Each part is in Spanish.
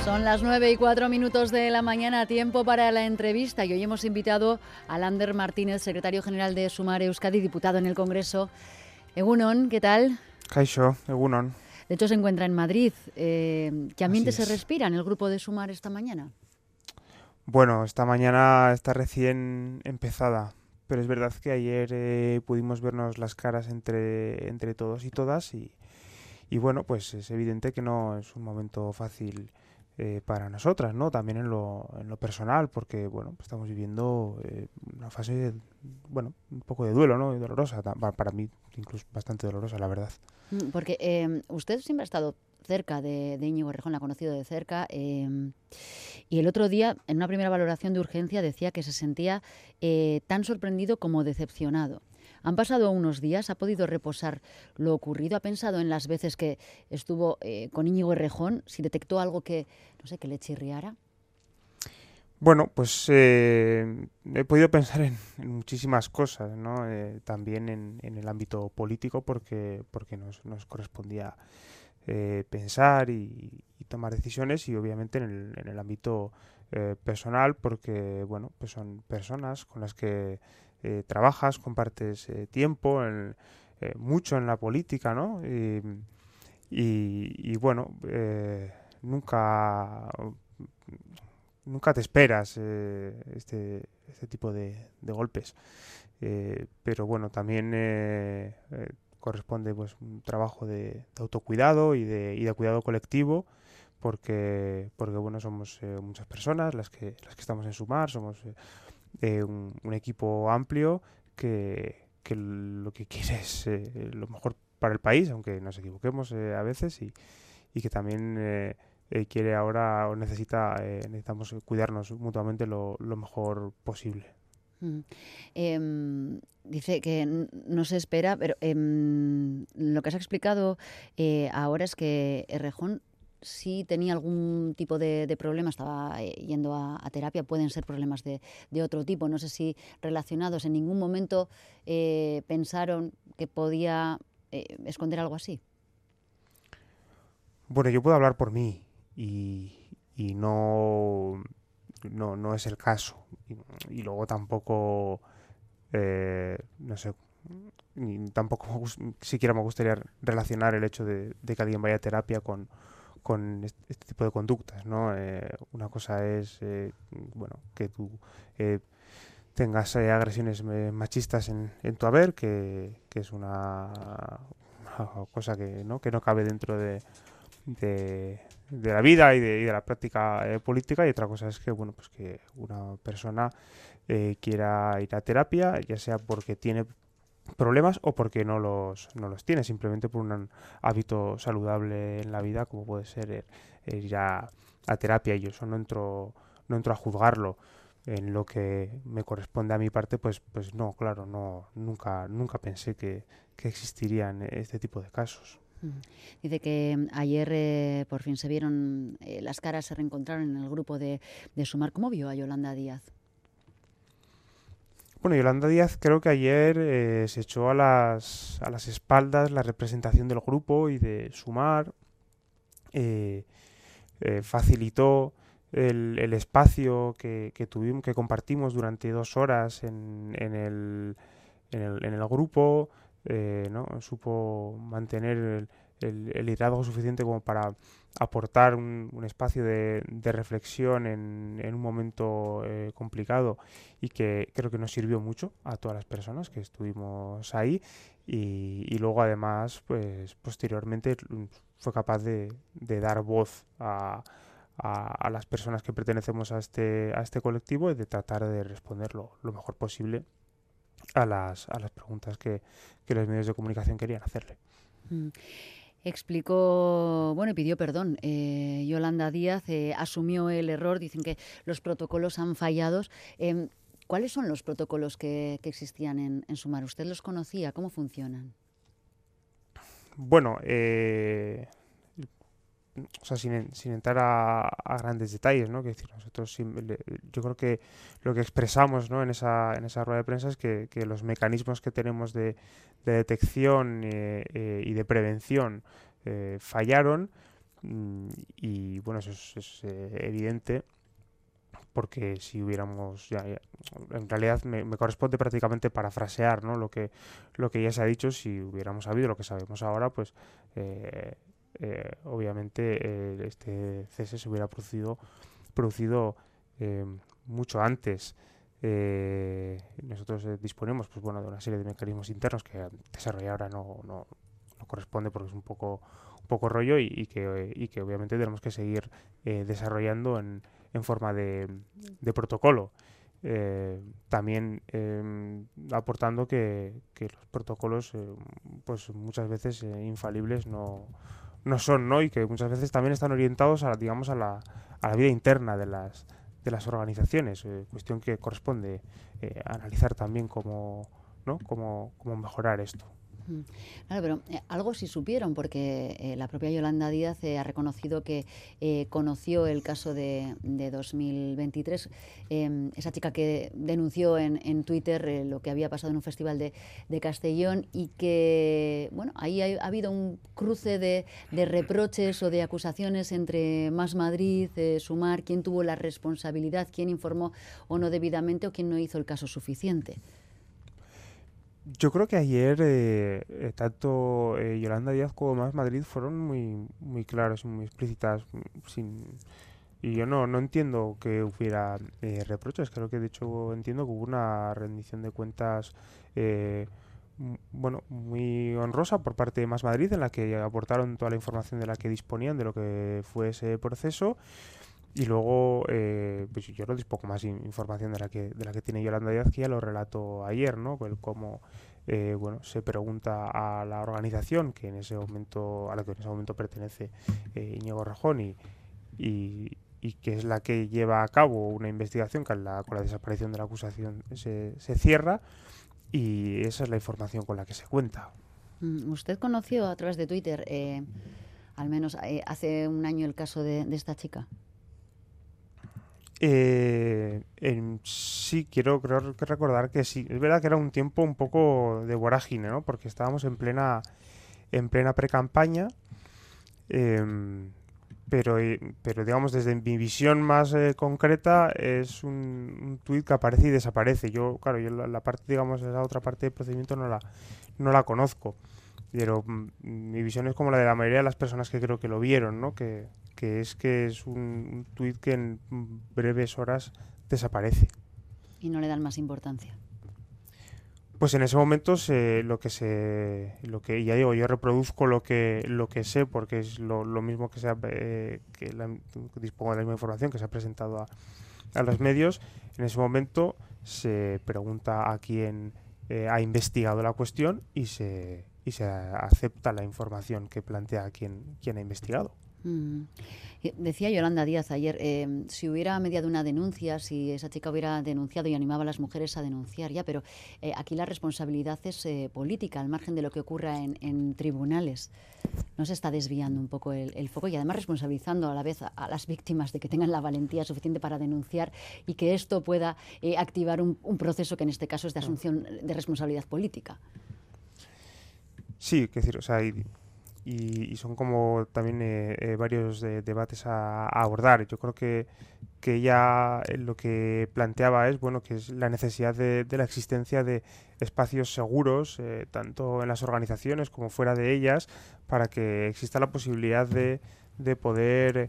Son las 9:04 de la mañana, tiempo para la entrevista. Y hoy hemos invitado a Lander Martínez, secretario general de Sumar Euskadi, diputado en el Congreso. Egunon, ¿qué tal? Kaixo, egunon. De hecho, se encuentra en Madrid. ¿Qué ambiente se Así es. respira en el grupo de Sumar esta mañana? Bueno, esta mañana está recién empezada, pero es verdad que ayer pudimos vernos las caras entre todos y todas y bueno, pues es evidente que no es un momento fácil para nosotras, ¿no? También en lo personal, porque bueno, estamos viviendo una fase, bueno, un poco de duelo, ¿no? Y dolorosa, para mí incluso bastante dolorosa, la verdad. Porque usted siempre ha estado cerca de Íñigo Errejón, la ha conocido de cerca. Y el otro día, en una primera valoración de urgencia, decía que se sentía tan sorprendido como decepcionado. Han pasado unos días, ha podido reposar lo ocurrido, ha pensado en las veces que estuvo con Íñigo Errejón, si detectó algo que, no sé, que le chirriara. Bueno, pues he podido pensar en muchísimas cosas, ¿no? También en el ámbito político porque nos correspondía pensar y tomar decisiones y obviamente en el ámbito personal porque, bueno, pues son personas con las que trabajas, compartes tiempo, mucho en la política, ¿no? Y bueno, nunca te esperas este tipo de golpes. Pero bueno, también corresponde pues un trabajo de autocuidado y de cuidado colectivo porque bueno, somos muchas personas las que estamos en Sumar, somos un equipo amplio que lo que quiere es lo mejor para el país, aunque nos equivoquemos a veces y que también quiere ahora o necesitamos cuidarnos mutuamente lo mejor posible. Mm. Dice que no se espera, pero lo que has explicado ahora es que Errejón sí tenía algún tipo de problema, estaba yendo a terapia, pueden ser problemas de otro tipo, no sé si relacionados, en ningún momento pensaron que podía esconder algo así. Bueno, yo puedo hablar por mí y no es el caso. Y luego tampoco, no sé, tampoco siquiera me gustaría relacionar el hecho de que alguien vaya a terapia con este tipo de conductas, ¿no? Una cosa es, bueno, que tú eh, tengas agresiones machistas en tu haber, que es una cosa que no cabe dentro de la vida y de la práctica política, y otra cosa es que bueno, pues que una persona quiera ir a terapia, ya sea porque tiene problemas o porque no los tiene, simplemente por un hábito saludable en la vida como puede ser ir a terapia. Y yo eso no entro a juzgarlo. En lo que me corresponde a mi parte, pues no, claro, no, nunca pensé que existirían este tipo de casos. Mm. Dice que ayer por fin se vieron las caras, se reencontraron en el grupo de Sumar. ¿Cómo vio a Yolanda Díaz? Bueno, Yolanda Díaz creo que ayer se echó a las espaldas la representación del grupo y de Sumar, eh, facilitó el espacio que tuvimos, que compartimos durante 2 horas en el grupo, ¿no? Supo mantener el liderazgo suficiente como para aportar un espacio de reflexión en un momento complicado y que creo que nos sirvió mucho a todas las personas que estuvimos ahí y luego además pues posteriormente fue capaz de dar voz a las personas que pertenecemos a este colectivo y de tratar de responder lo mejor posible a las preguntas que los medios de comunicación querían hacerle. Mm. Explicó, bueno, y pidió perdón. Yolanda Díaz asumió el error, dicen que los protocolos han fallado. ¿Cuáles son los protocolos que existían en Sumar? ¿Usted los conocía? ¿Cómo funcionan? Bueno, o sea, sin entrar a grandes detalles, ¿no? Que decir, nosotros yo creo que lo que expresamos, ¿no? en esa rueda de prensa es que los mecanismos que tenemos de detección y de prevención fallaron, Y bueno, eso es evidente, porque si hubiéramos en realidad me corresponde prácticamente parafrasear, ¿no? Lo que ya se ha dicho. Si hubiéramos sabido lo que sabemos ahora, pues eh, obviamente este cese se hubiera producido eh, mucho antes. Nosotros disponemos, pues bueno, de una serie de mecanismos internos que desarrollar ahora no corresponde, porque es un poco rollo, y que obviamente tenemos que seguir desarrollando en forma de protocolo. También aportando que los protocolos pues muchas veces infalibles no son, ¿no? Y que muchas veces también están orientados digamos, a la vida interna de las organizaciones, cuestión que corresponde analizar también cómo mejorar esto. Mm. Claro, pero algo sí supieron, porque la propia Yolanda Díaz ha reconocido que conoció el caso de 2023, esa chica que denunció en Twitter lo que había pasado en un festival de Castellón, y que, bueno, ahí ha habido un cruce de reproches o de acusaciones entre Más Madrid, Sumar, quién tuvo la responsabilidad, quién informó o no debidamente, o quién no hizo el caso suficiente. Yo creo que ayer tanto Yolanda Díaz como Más Madrid fueron muy, muy claros y muy explícitas. Y yo no entiendo que hubiera reproches. Creo que de hecho entiendo que hubo una rendición de cuentas bueno, muy honrosa por parte de Más Madrid, en la que aportaron toda la información de la que disponían de lo que fue ese proceso. Y luego, pues yo no dispongo más información de la que tiene Yolanda Díaz, que ya lo relató ayer, ¿no? Cómo bueno, se pregunta a la organización a la que en ese momento pertenece Íñigo Errejón, y que es la que lleva a cabo una investigación que con la desaparición de la acusación se cierra, y esa es la información con la que se cuenta. ¿Usted conoció a través de Twitter, al menos hace un año, el caso de esta chica? Sí, creo que recordar que sí. Es verdad que era un tiempo un poco de vorágine, ¿no? Porque estábamos en plena pre-campaña, em, pero digamos, desde mi visión más concreta, es un tuit que aparece y desaparece. Claro, yo la parte, digamos, esa otra parte del procedimiento no la conozco, pero mi visión es como la de la mayoría de las personas que creo que lo vieron, ¿no? Que es un tuit que en breves horas desaparece. Y no le dan más importancia. Pues en ese momento lo que ya digo, yo reproduzco lo que sé, porque es lo mismo que dispongo de la misma información que se ha presentado a los medios. En ese momento se pregunta a quién ha investigado la cuestión, y se acepta la información que plantea quien ha investigado. Mm. Decía Yolanda Díaz ayer, si hubiera mediado una denuncia, si esa chica hubiera denunciado y animaba a las mujeres a denunciar ya, pero aquí la responsabilidad es política, al margen de lo que ocurra en tribunales. ¿No se está desviando un poco el foco, y además responsabilizando a la vez a las víctimas de que tengan la valentía suficiente para denunciar, y que esto pueda activar un proceso que en este caso es de asunción de responsabilidad política? Sí, es decir, o sea, y son como también varios debates a abordar. Yo creo que ella lo que planteaba es, bueno, que es la necesidad de la existencia de espacios seguros, tanto en las organizaciones como fuera de ellas, para que exista la posibilidad de poder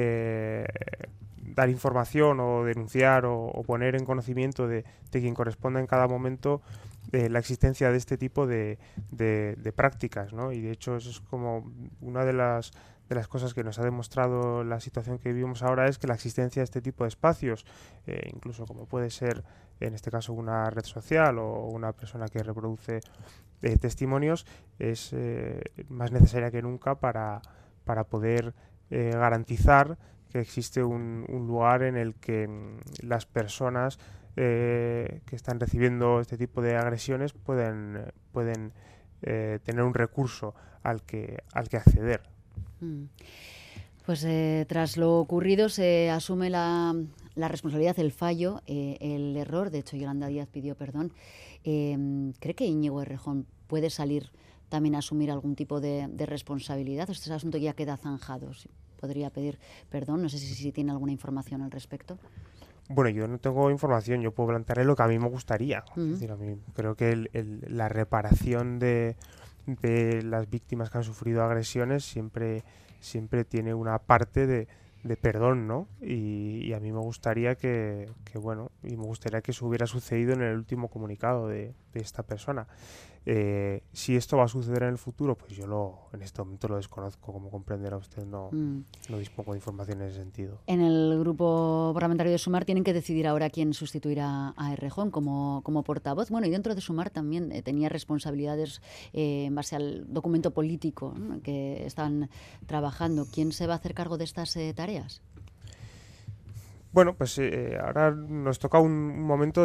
dar información, o denunciar, o poner en conocimiento de quien corresponda en cada momento la existencia de este tipo de prácticas, ¿no? Y de hecho eso es como una de las cosas que nos ha demostrado la situación que vivimos ahora, es que la existencia de este tipo de espacios, incluso como puede ser en este caso una red social o una persona que reproduce testimonios, es más necesaria que nunca para poder garantizar que existe un lugar en el que las personas que están recibiendo este tipo de agresiones pueden tener un recurso al que acceder. Mm. Pues tras lo ocurrido se asume la responsabilidad, el fallo, el error. De hecho, Yolanda Díaz pidió perdón. ¿Cree que Íñigo Errejón puede salir también asumir algún tipo de responsabilidad? Este asunto ya queda zanjado. Podría pedir perdón. No sé si tiene alguna información al respecto. Bueno, yo no tengo información, yo puedo plantearle lo que a mí me gustaría. Es Mm. decir, a mí creo que la reparación de las víctimas que han sufrido agresiones siempre tiene una parte de perdón, ¿no? Y a mí me gustaría bueno, y me gustaría que eso hubiera sucedido en el último comunicado de esta persona. Si esto va a suceder en el futuro, pues en este momento lo desconozco. Como comprenderá usted, Mm. no dispongo de información en ese sentido. En el grupo parlamentario de Sumar tienen que decidir ahora quién sustituirá a Errejón como portavoz. Bueno, y dentro de Sumar también tenía responsabilidades en base al documento político, ¿no?, que están trabajando. ¿Quién se va a hacer cargo de estas tareas? Bueno, pues ahora nos toca un momento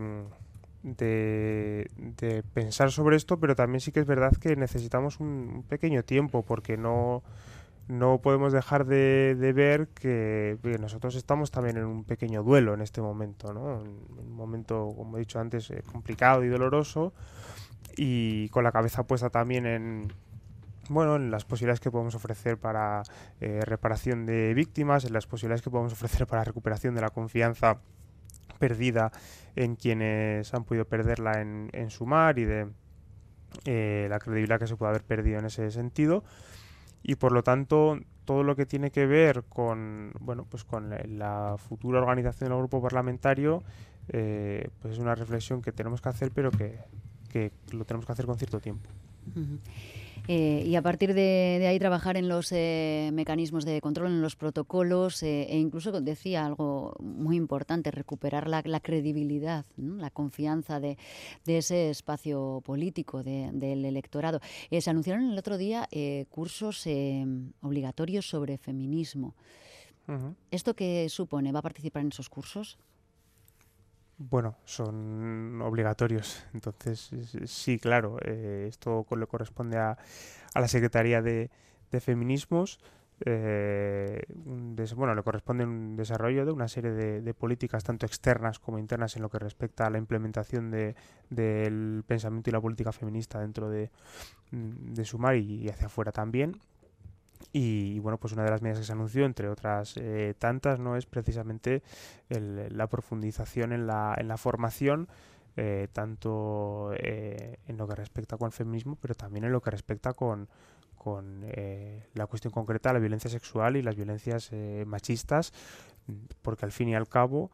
de pensar sobre esto, pero también sí que es verdad que necesitamos un pequeño tiempo, porque no podemos dejar de ver que nosotros estamos también en un pequeño duelo en este momento, ¿no? En un momento, como he dicho antes, complicado y doloroso, y con la cabeza puesta también en las posibilidades que podemos ofrecer para reparación de víctimas, en las posibilidades que podemos ofrecer para recuperación de la confianza perdida en quienes han podido perderla en Sumar, y de la credibilidad que se puede haber perdido en ese sentido. Y por lo tanto, todo lo que tiene que ver con la futura organización del grupo parlamentario, pues es una reflexión que tenemos que hacer, pero que lo tenemos que hacer con cierto tiempo. Uh-huh. Y a partir de ahí trabajar en los mecanismos de control, en los protocolos, e incluso decía algo muy importante, recuperar la credibilidad, ¿no?, la confianza de ese espacio político, del electorado. Se anunciaron el otro día cursos obligatorios sobre feminismo. Uh-huh. ¿Esto qué supone? ¿Va a participar en esos cursos? Bueno, son obligatorios, entonces sí, claro, esto le corresponde a la Secretaría de Feminismos. Le corresponde un desarrollo de una serie de políticas tanto externas como internas en lo que respecta a la implementación del pensamiento y la política feminista dentro de Sumar y hacia afuera también. Y bueno, pues una de las medidas que se anunció, entre otras tantas, no es precisamente la profundización en la formación, tanto en lo que respecta con el feminismo, pero también en lo que respecta con la cuestión concreta de la violencia sexual y las violencias machistas, porque al fin y al cabo,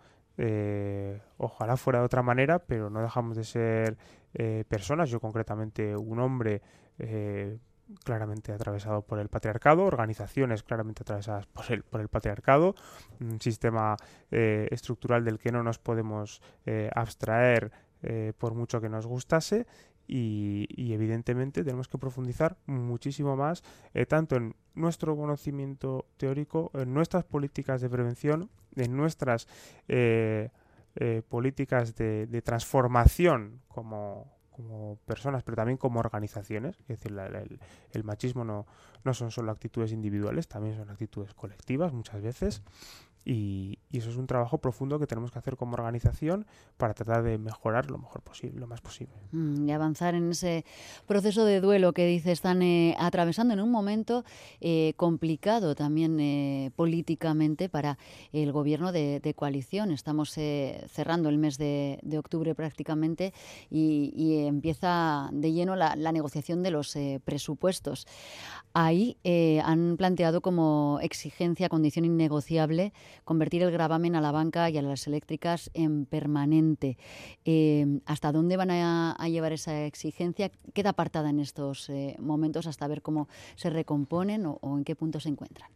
ojalá fuera de otra manera, pero no dejamos de ser personas. Yo concretamente un hombre claramente atravesado por el patriarcado, organizaciones claramente atravesadas por el patriarcado, un sistema estructural del que no nos podemos abstraer por mucho que nos gustase, y evidentemente tenemos que profundizar muchísimo más, tanto en nuestro conocimiento teórico, en nuestras políticas de prevención, en nuestras políticas de transformación como personas, pero también como organizaciones. Es decir, el machismo no son solo actitudes individuales, también son actitudes colectivas muchas veces, y eso es un trabajo profundo que tenemos que hacer como organización para tratar de mejorar lo mejor posible, lo más posible. Y avanzar en ese proceso de duelo que dice están atravesando en un momento complicado también políticamente para el gobierno de coalición. Estamos cerrando el mes de octubre prácticamente, y empieza de lleno la negociación de los presupuestos. Ahí han planteado como exigencia, condición innegociable, convertir el gravamen a la banca y a las eléctricas en permanente. ¿Hasta dónde van a llevar esa exigencia? Queda apartada en estos momentos hasta ver cómo se recomponen o en qué punto se encuentran.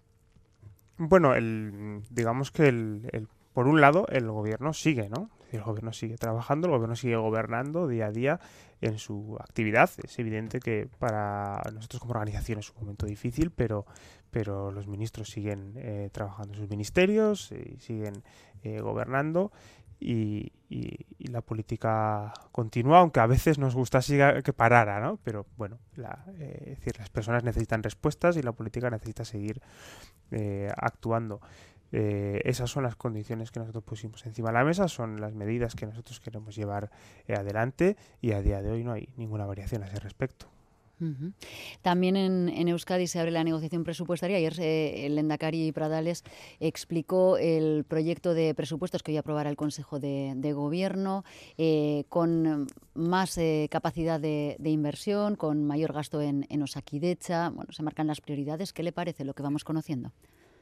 Bueno, digamos que por un lado el gobierno sigue, ¿no? El gobierno sigue trabajando, el gobierno sigue gobernando día a día en su actividad. Es evidente que para nosotros como organización es un momento difícil, pero los ministros siguen trabajando en sus ministerios y siguen gobernando, y la política continúa, aunque a veces nos gustase que parara, ¿no? Pero bueno, es decir, las personas necesitan respuestas y la política necesita seguir actuando. Esas son las condiciones que nosotros pusimos encima de la mesa, son las medidas que nosotros queremos llevar adelante, y a día de hoy no hay ninguna variación a ese respecto. Ujú. También en Euskadi se abre la negociación presupuestaria. Ayer el Lehendakari Pradales explicó el proyecto de presupuestos que hoy aprobará el Consejo de Gobierno, con más capacidad de inversión, con mayor gasto en Osakidetza. Bueno, se marcan las prioridades. ¿Qué le parece lo que vamos conociendo?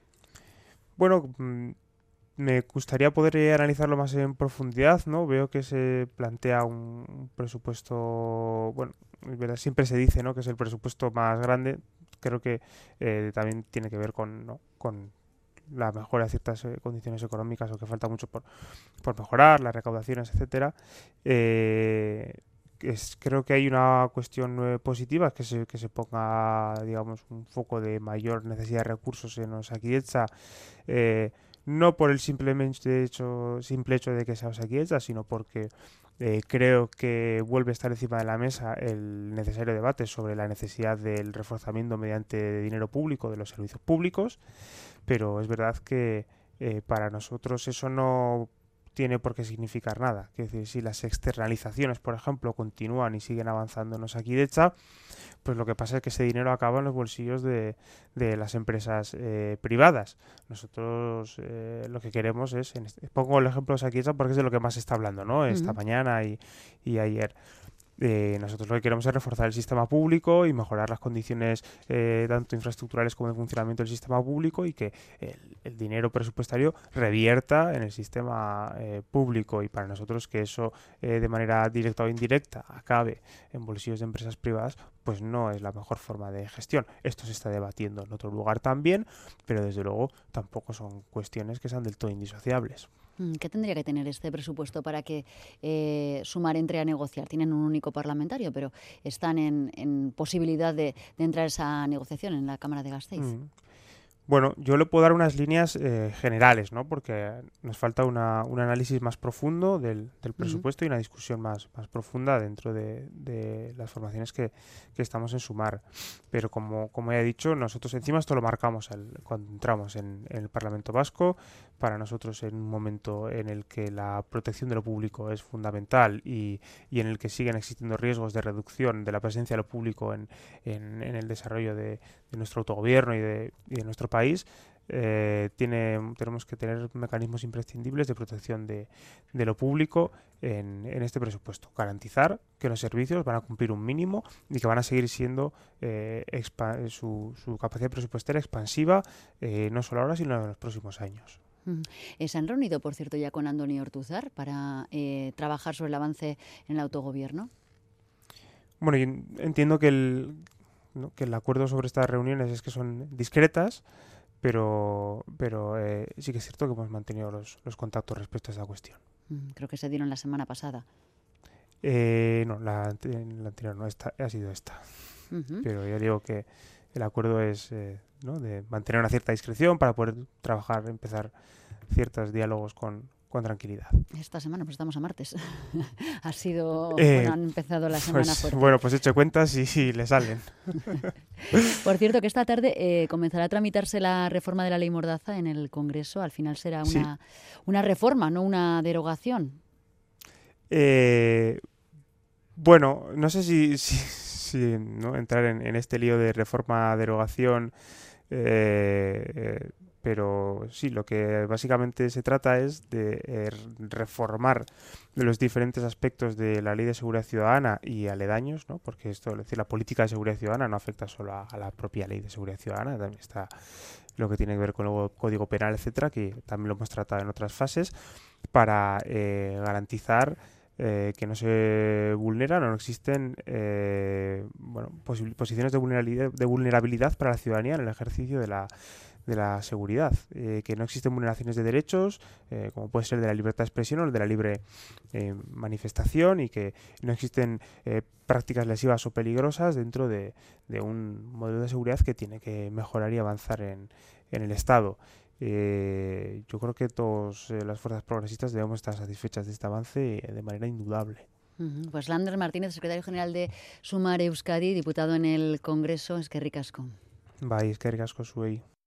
Bueno, me gustaría poder analizarlo más en profundidad, ¿no? Veo que se plantea un presupuesto, bueno, es verdad, siempre se dice, ¿no?, que es el presupuesto más grande. Creo que también tiene que ver con, ¿no?, con la mejora de ciertas condiciones económicas o que falta mucho por mejorar, las recaudaciones, etcétera. Eh, Creo que hay una cuestión positiva, que se ponga, digamos, un foco de mayor necesidad de recursos en Osakidetza, eh, no por el simple hecho de que sea Osakidetza, sino porque creo que vuelve a estar encima de la mesa el necesario debate sobre la necesidad del reforzamiento mediante dinero público de los servicios públicos, pero es verdad que para nosotros eso no tiene por qué significar nada. Es decir, si las externalizaciones, por ejemplo, continúan y siguen avanzando en Osakidetza, pues lo que pasa es que ese dinero acaba en los bolsillos de las empresas privadas. Nosotros lo que queremos es, pongo el ejemplo de Osakidetza porque es de lo que más se está hablando, ¿no?, esta Ujú. mañana y ayer. Nosotros lo que queremos es reforzar el sistema público y mejorar las condiciones tanto infraestructurales como de funcionamiento del sistema público, y que el dinero presupuestario revierta en el sistema público, y para nosotros que eso de manera directa o indirecta acabe en bolsillos de empresas privadas, pues no es la mejor forma de gestión. Esto se está debatiendo en otro lugar también, pero desde luego tampoco son cuestiones que sean del todo indisociables. ¿Qué tendría que tener este presupuesto para que Sumar entre a negociar? Tienen un único parlamentario, pero están en posibilidad de entrar a esa negociación en la Cámara de Gasteiz. Mm. Bueno, yo le puedo dar unas líneas generales, ¿no? Porque nos falta un análisis más profundo del Ujú. presupuesto y una discusión más profunda dentro de las formaciones que estamos en Sumar. Pero como ya he dicho, nosotros encima esto lo marcamos cuando entramos en el Parlamento Vasco. Para nosotros, en un momento en el que la protección de lo público es fundamental y en el que siguen existiendo riesgos de reducción de la presencia de lo público en el desarrollo de nuestro autogobierno y de nuestro país, tenemos que tener mecanismos imprescindibles de protección de lo público en este presupuesto. Garantizar que los servicios van a cumplir un mínimo y que van a seguir siendo su capacidad presupuestaria expansiva, no solo ahora, sino en los próximos años. Ujú. Se han reunido, por cierto, ya con Andoni Ortuzar para trabajar sobre el avance en el autogobierno. Bueno, yo entiendo ¿no?, que el acuerdo sobre estas reuniones es que son discretas, pero sí que es cierto que hemos mantenido los contactos respecto a esa cuestión. Creo que se dieron la semana pasada. No, la anterior no, ha sido esta. Ujú. Pero ya digo que el acuerdo es, ¿no?, de mantener una cierta discreción para poder trabajar, empezar ciertos diálogos con tranquilidad. Esta semana, pues estamos a martes. Ha sido, bueno, Eh, han empezado la semana pues fuerte. bueno, pues he hecho cuentas y le salen. Por cierto, que esta tarde comenzará a tramitarse la reforma de la ley Mordaza en el Congreso. Al final será Sí. una reforma, no una derogación. Eh, bueno, no sé si, ¿no?, entrar en este lío de reforma, derogación, pero sí, lo que básicamente se trata es de reformar los diferentes aspectos de la Ley de Seguridad Ciudadana y aledaños, ¿no? Porque esto, es decir, la política de seguridad ciudadana no afecta solo a la propia Ley de Seguridad Ciudadana, también está lo que tiene que ver con el Código Penal, etcétera, que también lo hemos tratado en otras fases, para garantizar que no se vulneran o no existen bueno, posiciones de vulnerabilidad para la ciudadanía en el ejercicio de la seguridad, que no existen vulneraciones de derechos, como puede ser de la libertad de expresión o de la libre manifestación, y que no existen prácticas lesivas o peligrosas dentro de un modelo de seguridad que tiene que mejorar y avanzar en el Estado. Yo creo que todas las fuerzas progresistas debemos estar satisfechas de este avance de manera indudable. Pues Lander Martínez, secretario general de Sumar Euskadi, diputado en el Congreso, eskerrik asko. Bai, eskerrik asko zuei.